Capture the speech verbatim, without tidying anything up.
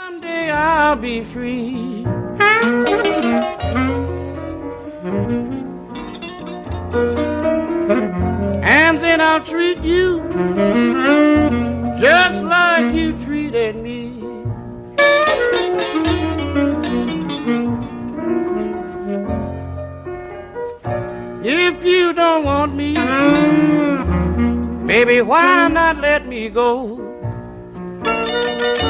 Someday I'll be free. And then I'll treat you just like you treated me. If you don't want me, baby, why not let me go?